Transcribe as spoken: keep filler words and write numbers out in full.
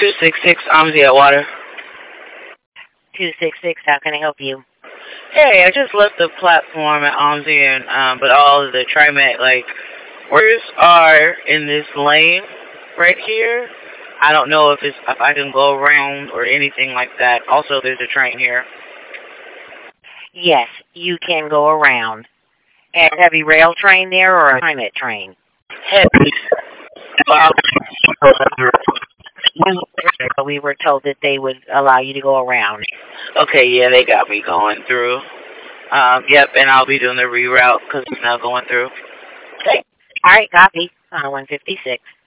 two six six, Omzi Atwater. two six six, how can I help you? Hey, I just left the platform at Omzi, and um, but all of the TriMet like workers are in this lane right here. I don't know if it's if I can go around or anything like that. Also, there's a train here. Yes, you can go around. And heavy rail train there or a TriMet train? Heavy. We were told that they would allow you to go around. Okay, yeah, they got me going through. Um, yep, and I'll be doing the reroute because I'm now going through. Okay. All right, copy. Uh, one fifty-six.